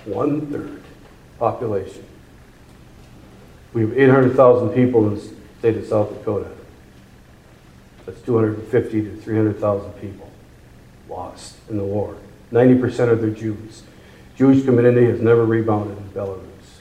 1/3 population. We have 800,000 people in the state of South Dakota. That's 250 to 300,000 people lost in the war. 90% of them Jews. Jewish community has never rebounded in Belarus.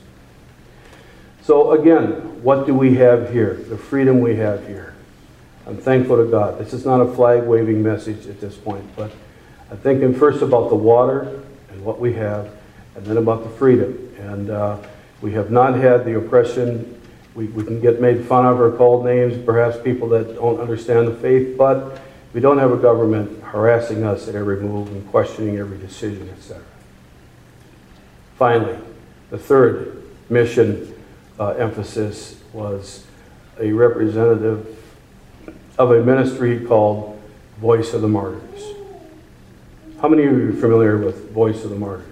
So again, what do we have here? The freedom we have here. I'm thankful to God. This is not a flag-waving message at this point, but I'm thinking first about the water and what we have, and then about the freedom. And we have not had the oppression. We can get made fun of or called names, perhaps people that don't understand the faith, but we don't have a government harassing us at every move and questioning every decision, etc. Finally, the third mission emphasis was a representative of a ministry called Voice of the Martyrs. How many of you are familiar with Voice of the Martyrs?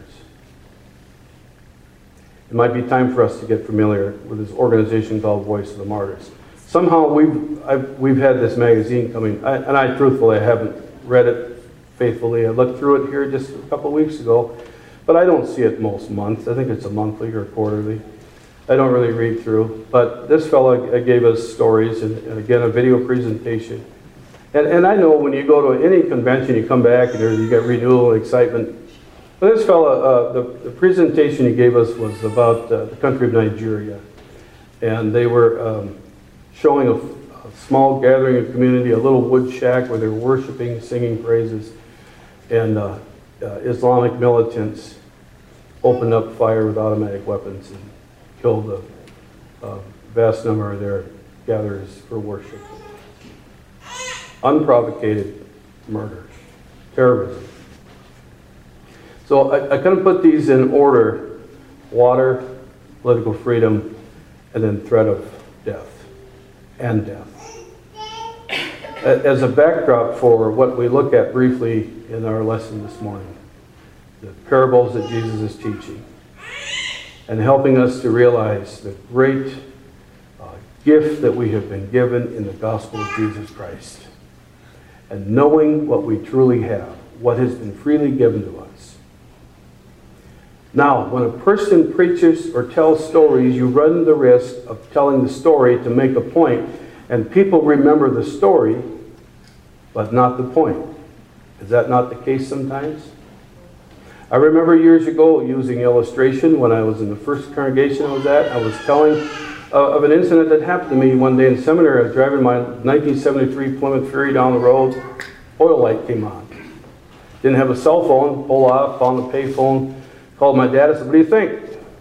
It might be time for us to get familiar with this organization called Voice of the Martyrs. Somehow we've had this magazine coming, and I truthfully haven't read it faithfully. I looked through it here just a couple of weeks ago, but I don't see it most months. I think it's a monthly or quarterly. I don't really read through, but this fellow gave us stories and again a video presentation. And I know when you go to any convention, you come back and you get renewal and excitement. But this fellow, the presentation he gave us was about the country of Nigeria, and they were showing a small gathering of community, a little wood shack where they were worshiping, singing praises, and Islamic militants opened up fire with automatic weapons and killed a vast number of their gatherers for worship. Unprovocated murder, terrorism. So I kind of put these in order: water, political freedom, and then threat of death and death. As a backdrop for what we look at briefly in our lesson this morning, the parables that Jesus is teaching, and helping us to realize the great gift that we have been given in the gospel of Jesus Christ. And knowing what we truly have, what has been freely given to us. Now, when a person preaches or tells stories, you run the risk of telling the story to make a point, and people remember the story, but not the point. Is that not the case sometimes? I remember years ago using illustration when I was in the first congregation I was at. I was telling of an incident that happened to me one day in seminary. I was driving my 1973 Plymouth Fury down the road. Oil light came on. Didn't have a cell phone. Pulled off, found the payphone. Called my dad. I said, "What do you think?"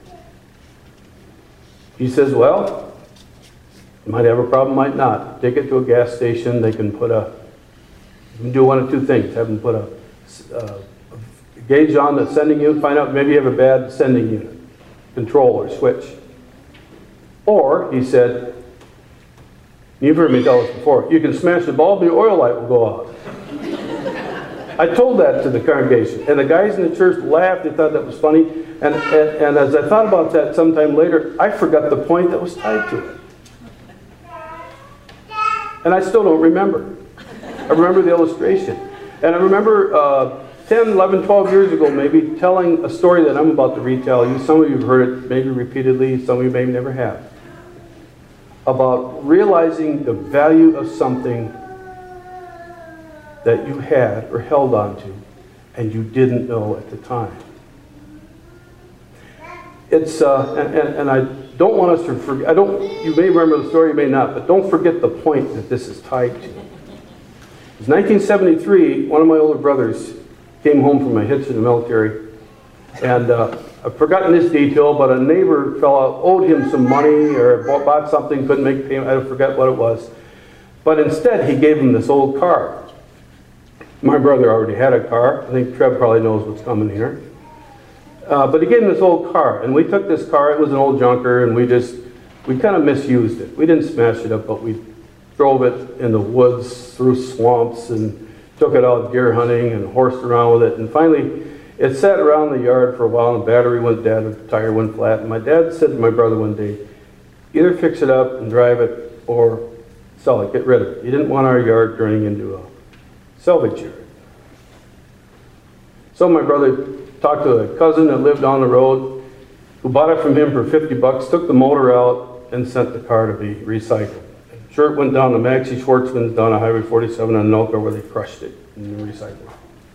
He says, "Well, you might have a problem, might not. Take it to a gas station. They can put a, you can do one of two things. Have them put a gauge on the sending unit, find out maybe you have a bad sending unit, control or switch. Or," he said, you've heard me tell this before, "you can smash the bulb and the oil light will go out." I told that to the congregation, and the guys in the church laughed. They thought that was funny. And as I thought about that sometime later, I forgot the point that was tied to it. And I still don't remember. I remember the illustration. And I remember 10, 11, 12 years ago maybe telling a story that I'm about to retell you. Some of you have heard it maybe repeatedly, some of you maybe never have. About realizing the value of something that you had or held on to and you didn't know at the time. It's, and I don't want us to forget, you may remember the story, you may not, but don't forget the point that this is tied to. It was 1973, one of my older brothers came home from a hitch in the military, and I've forgotten this detail, but a neighbor fella owed him some money or bought something, couldn't make payment, I forget what it was. But instead, he gave him this old car. My brother already had a car. I think Trev probably knows what's coming here. But he gave him this old car, and we took this car. It was an old junker, and we kind of misused it. We didn't smash it up, but we drove it in the woods through swamps and took it out deer hunting and horsed around with it. And finally, it sat around the yard for a while, and the battery went dead, the tire went flat. And my dad said to my brother one day, "Either fix it up and drive it or sell it, get rid of it." He didn't want our yard turning into a salvage yard. So my brother talked to a cousin that lived down the road who bought it from him for 50 bucks, took the motor out, and sent the car to be recycled. Sure, it went down to Maxie Schwartzman's down on Highway 47 in Anoka where they crushed it in the recycling.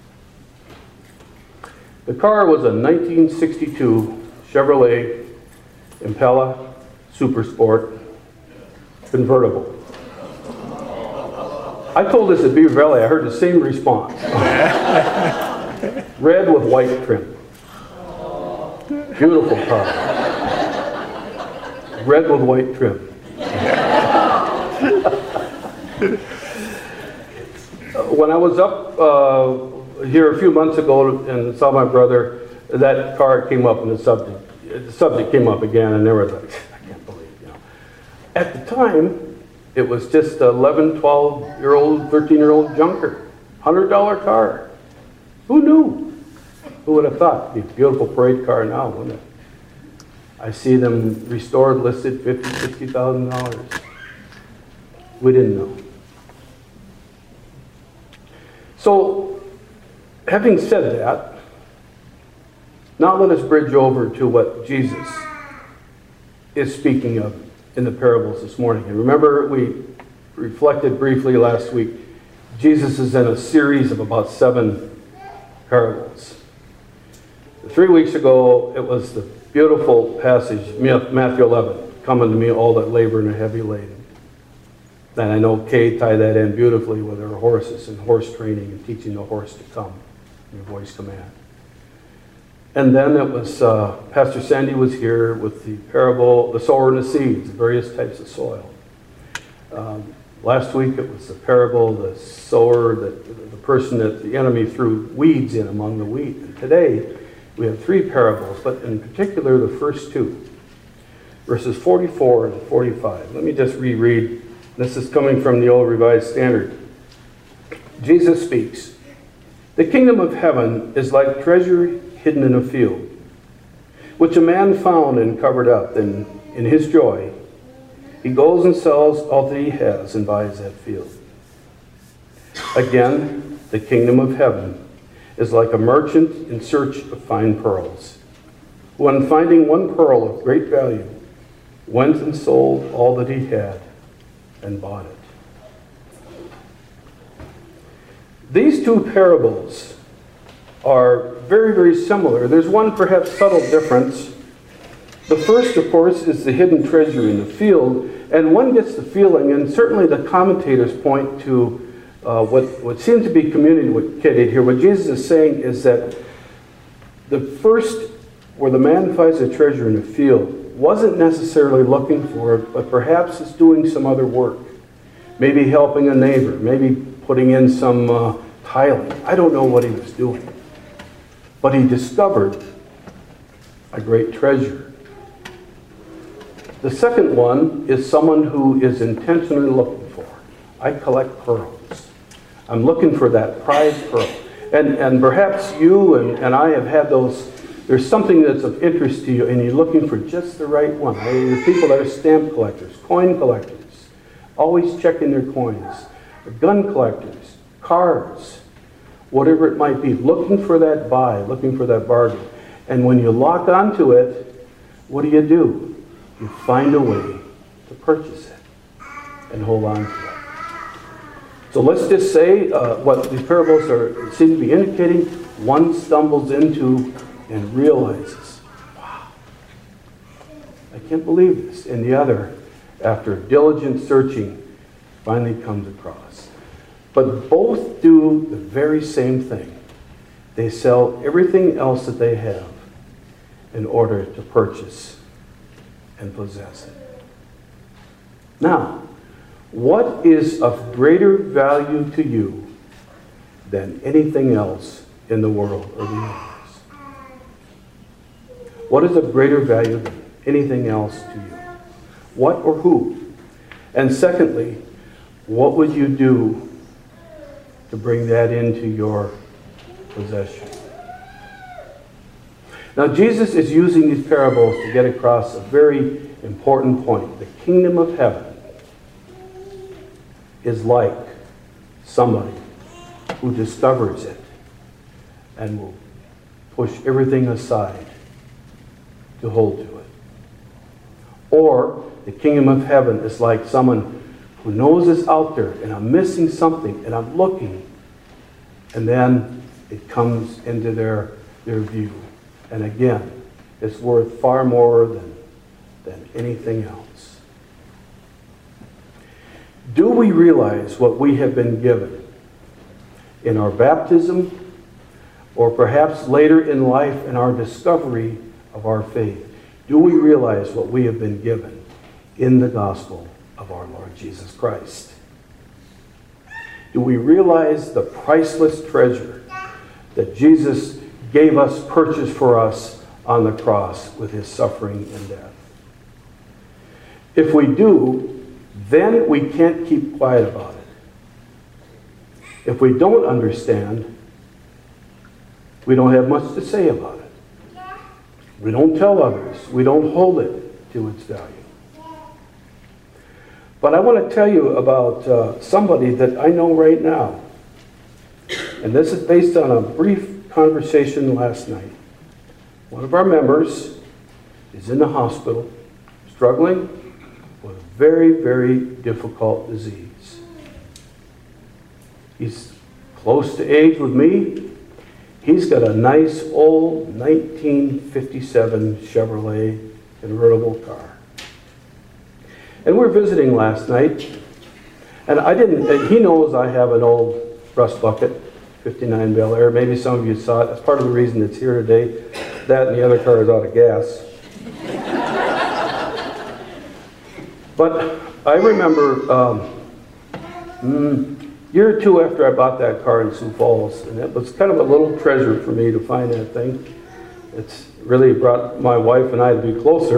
The car was a 1962 Chevrolet Impala Super Sport convertible. I told this at Beaver Valley, I heard the same response. Red with white trim. Beautiful car. Red with white trim. When I was up here a few months ago and saw my brother, that car came up and the subject came up again, and they were like, I can't believe, you know. At the time, it was just an 11, 12-year-old, 13-year-old junker. $100 car. Who knew? Who would have thought? It'd be a beautiful parade car now, wouldn't it? I see them restored, listed $50,000, $60,000. We didn't know. So, having said that, now let us bridge over to what Jesus is speaking of in the parables this morning. And remember, we reflected briefly last week, Jesus is in a series of about 7 parables. 3 weeks ago, it was the beautiful passage, Matthew 11, come unto me all that labor and are heavy laden. And I know Kay tied that in beautifully with her horses and horse training and teaching the horse to come, your voice command. And then it was, Pastor Sandy was here with the parable, the sower and the seeds, various types of soil. Last week it was the parable, the sower, the person that the enemy threw weeds in among the wheat. And today we have 3 parables, but in particular the first 2, verses 44 and 45. Let me just reread. This is coming from the Old Revised Standard. Jesus speaks, "The kingdom of heaven is like treasure hidden in a field, which a man found and covered up. And in his joy, he goes and sells all that he has and buys that field. Again, the kingdom of heaven is like a merchant in search of fine pearls, who, on finding one pearl of great value, went and sold all that he had and bought it." These 2 parables are very, very similar. There's one perhaps subtle difference. The first, of course, is the hidden treasure in the field, and one gets the feeling, and certainly the commentators point to what seems to be communicated here. What Jesus is saying is that the first, where the man finds a treasure in the field, wasn't necessarily looking for it, but perhaps is doing some other work. Maybe helping a neighbor, maybe putting in some tiling. I don't know what he was doing. But he discovered a great treasure. The second one is someone who is intentionally looking for. I collect pearls. I'm looking for that prized pearl. And perhaps you and I have had those. There's something that's of interest to you and you're looking for just the right one. There's people that are stamp collectors, coin collectors, always checking their coins. Gun collectors, cars, whatever it might be, looking for that buy, looking for that bargain. And when you lock onto it, what do? You find a way to purchase it and hold on to it. So let's just say what these parables seem to be indicating, one stumbles into and realizes, wow, I can't believe this. And the other, after diligent searching, finally comes across. But both do the very same thing. They sell everything else that they have in order to purchase and possess it. Now, what is of greater value to you than anything else in the world or the universe? What is of greater value than anything else to you? What or who? And secondly, what would you do to bring that into your possession? Now, Jesus is using these parables to get across a very important point. The kingdom of heaven is like somebody who discovers it and will push everything aside to hold to it. Or the kingdom of heaven is like someone who knows it's out there and I'm missing something and I'm looking, and then it comes into their view. And again, it's worth far more than anything else. Do we realize what we have been given in our baptism, or perhaps later in life in our discovery of our faith? Do we realize what we have been given in the gospel of our Lord Jesus Christ? Do we realize the priceless treasure that Jesus gave us, purchased for us on the cross with his suffering and death? If we do, then we can't keep quiet about it. If we don't understand, we don't have much to say about it. We don't tell others. We don't hold it to its value. But I want to tell you about somebody that I know right now. And this is based on a brief conversation last night. One of our members is in the hospital, struggling with a very, very difficult disease. He's close to age with me. He's got a nice old 1957 Chevrolet convertible car. And we're visiting last night, and he knows I have an old rust bucket, 59 Bel Air. Maybe some of you saw it. That's part of the reason it's here today. That and the other car is out of gas. But I remember a year or two after I bought that car in Sioux Falls, and it was kind of a little treasure for me to find that thing. It's really brought my wife and I to be closer.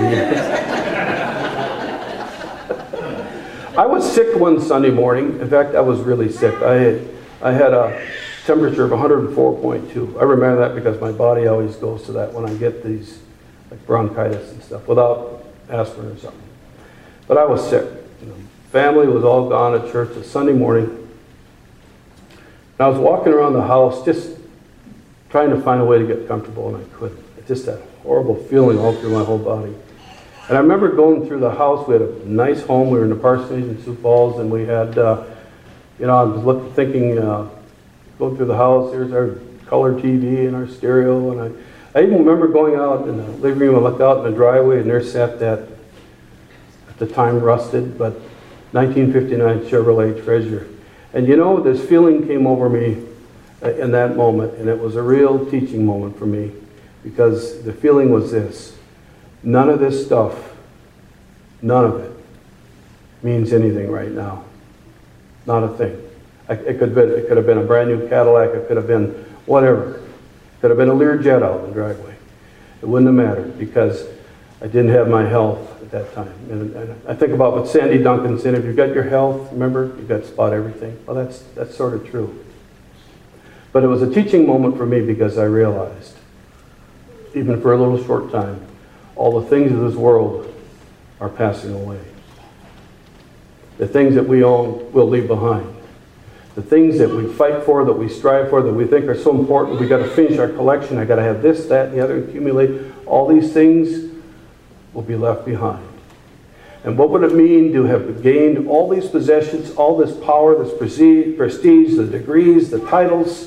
I was sick one Sunday morning. In fact, I was really sick. I had a temperature of 104.2. I remember that because my body always goes to that when I get these like bronchitis and stuff without aspirin or something. But I was sick. Family was all gone at church. It's Sunday morning. And I was walking around the house just trying to find a way to get comfortable, and I couldn't. It just that horrible feeling all through my whole body. And I remember going through the house. We had a nice home. We were in the parsonage in Sioux Falls, and we had, I was thinking, going through the house, there's our color TV and our stereo. And I even remember going out in the living room and looked out in the driveway, and there sat that, at the time rusted, but 1959 Chevrolet Treasure. And this feeling came over me in that moment, and it was a real teaching moment for me, because the feeling was this: none of this stuff, none of it means anything right now. Not a thing. It could have been a brand new Cadillac. It could have been whatever. It could have been a Learjet out in the driveway. It wouldn't have mattered because I didn't have my health at that time. And I think about what Sandy Duncan said: if you've got your health, remember, you've got to spot everything. Well, that's sort of true. But it was a teaching moment for me because I realized, even for a little short time, all the things of this world are passing away. The things that we own will leave behind. The things that we fight for, that we strive for, that we think are so important, we got to finish our collection, I got to have this, that, and the other, accumulate. All these things will be left behind. And what would it mean to have gained all these possessions, all this power, this prestige, the degrees, the titles,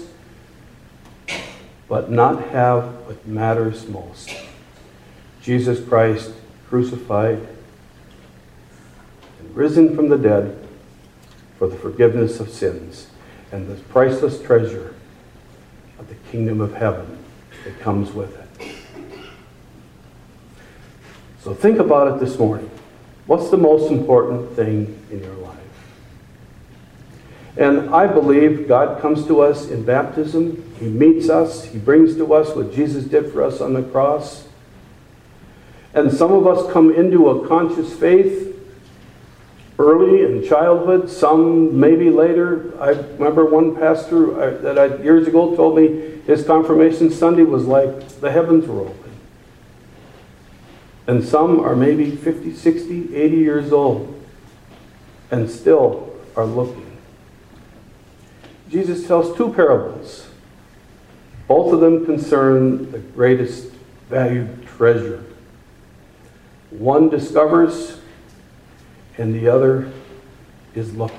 but not have what matters most? Jesus Christ crucified and risen from the dead for the forgiveness of sins and the priceless treasure of the kingdom of heaven that comes with it. So think about it this morning. What's the most important thing in your life? And I believe God comes to us in baptism. He meets us. He brings to us what Jesus did for us on the cross. And some of us come into a conscious faith early in childhood, some maybe later. I remember one pastor years ago told me his confirmation Sunday was like the heavens were open. And some are maybe 50, 60, 80 years old and still are looking. Jesus tells two parables. Both of them concern the greatest valued treasure. One discovers and the other is looking.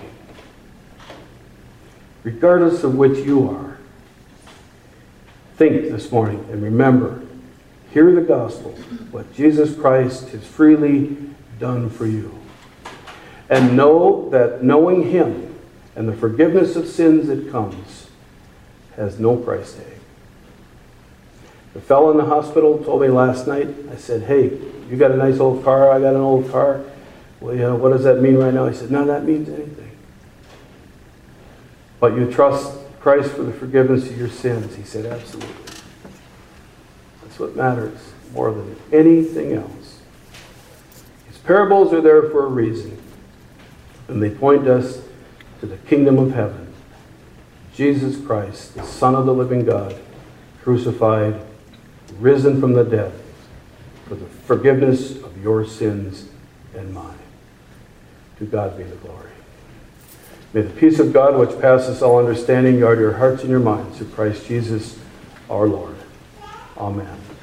Regardless of which you are, think this morning and remember, hear the gospel, what Jesus Christ has freely done for you. And know that knowing Him and the forgiveness of sins that comes has no price tag. The fellow in the hospital told me last night, I said, hey, you got a nice old car, I got an old car. Well, you know, what does that mean right now? He said, none of that means anything. But you trust Christ for the forgiveness of your sins. He said, absolutely. That's what matters more than anything else. These parables are there for a reason. And they point us to the kingdom of heaven. Jesus Christ, the Son of the living God, crucified, risen from the dead, for the forgiveness of your sins and mine. To God be the glory. May the peace of God, which passes all understanding, guard your hearts and your minds through Christ Jesus our Lord. Amen.